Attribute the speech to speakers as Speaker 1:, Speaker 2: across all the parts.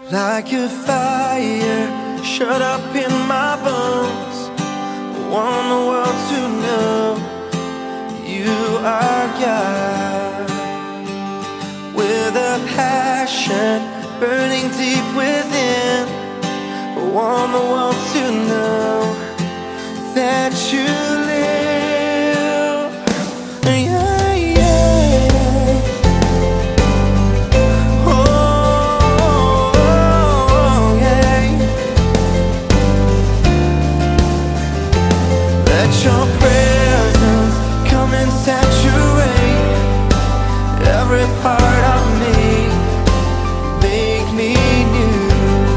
Speaker 1: Like a fire shut up in my bones, I want the world to know you are God. With a passion burning deep within, I want the world to know that you live. Yeah, yeah. Oh, yeah. Let your presence come and saturate every part of me, make me new.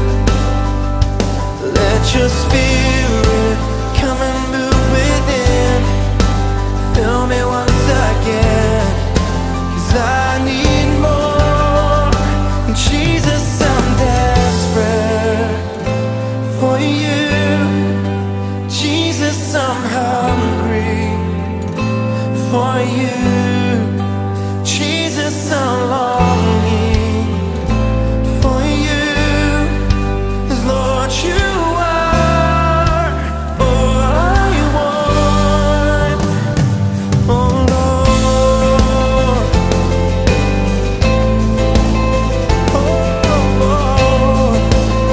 Speaker 1: Let your spirit come and move within, fill me once again, 'cause I need more. Jesus, I'm desperate for you. Jesus, I'm hungry for you. Jesus, I'm longing for you. 'Cause Lord, you are all I want. Oh Lord, oh Lord.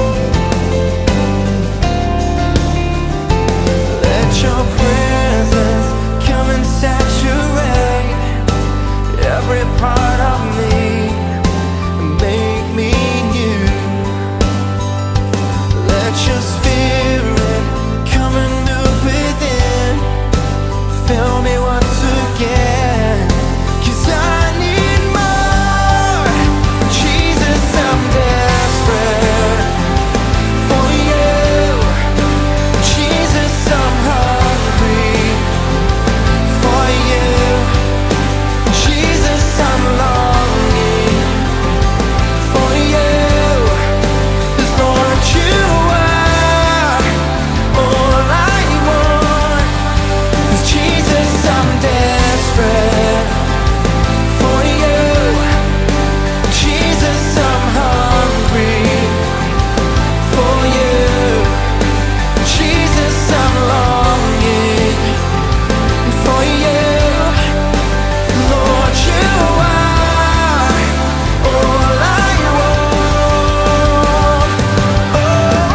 Speaker 1: Let your presence come and saturate every part of me, make me new. Let your spirit come and move within, fill me once again, 'cause I need more. Jesus, I'm desperate for you. Jesus, I'm hungry for you. Jesus, I'm longing for you. 'Cause Lord, you are all I want. 'Cause Jesus, I'm desperate for you. Jesus, I'm hungry for you. Jesus, I'm longing for you. Lord, you are all I want. Oh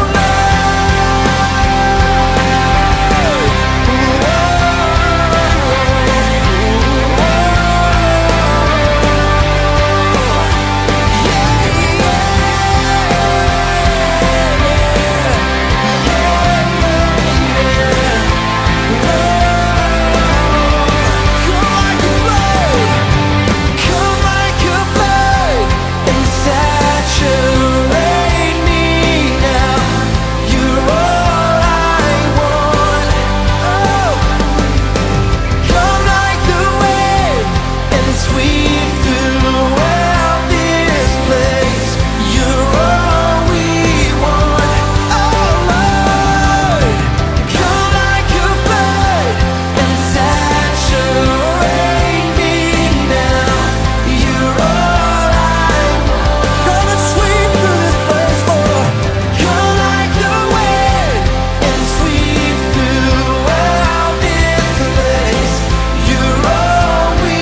Speaker 1: come like a flood and saturate me now. You're all I want. Oh, come like the wind and sweep throughout this place. You're all we want. Oh Lord, come like a flood and saturate me now. You're all I want. Come and sweep through this place, Lord. Come like the wind and sweep throughout this place. You're all we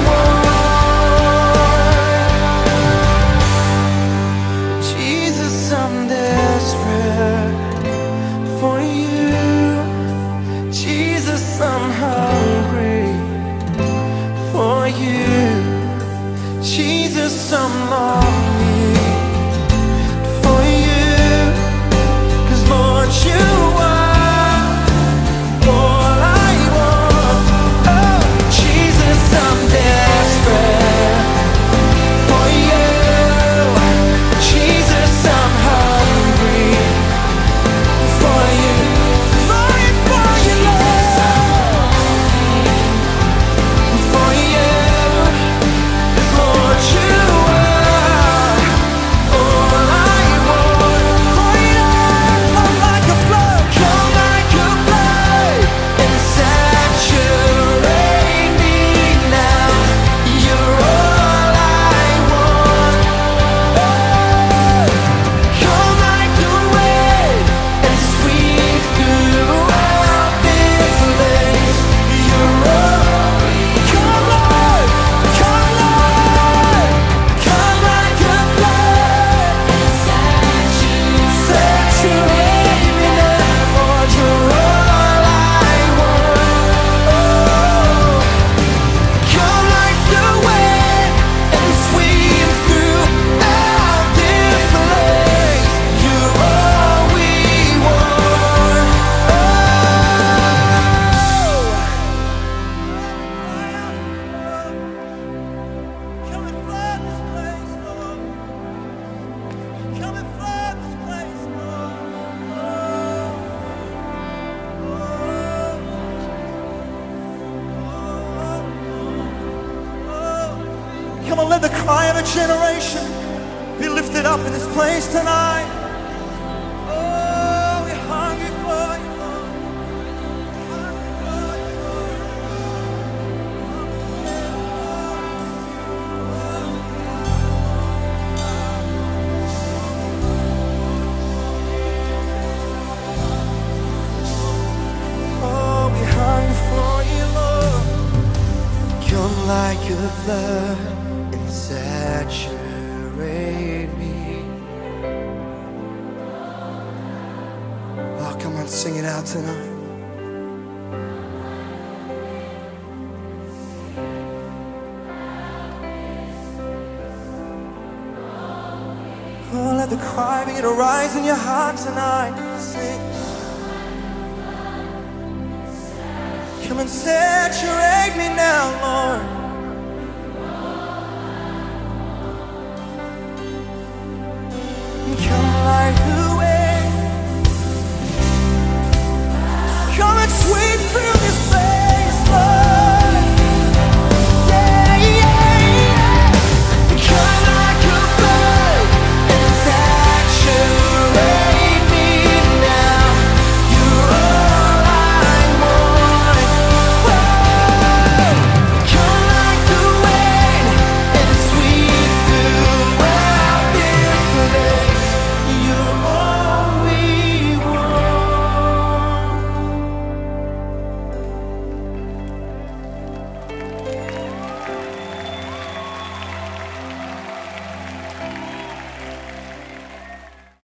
Speaker 1: want. Jesus, I'm desperate for you. Jesus, I'm hungry for you. Jesus, I'm longing for you. 'Cause Lord, you are all I want. Oh, Jesus, I'm desperate for you. Jesus, I'm hungry for you. Longing for you, Lord. For you. 'Cause Lord, you are all I want. For you, I'm like a flood. Come on, let the cry of a generation be lifted up in this place tonight. Oh, we're hungry for you, Lord. Oh, we're hungry for you, Lord. Come like a flood and saturate me. Oh, come on, sing it out tonight. Oh, let the cry begin to rise in your heart tonight. Sing. Come and saturate me now, Lord. Come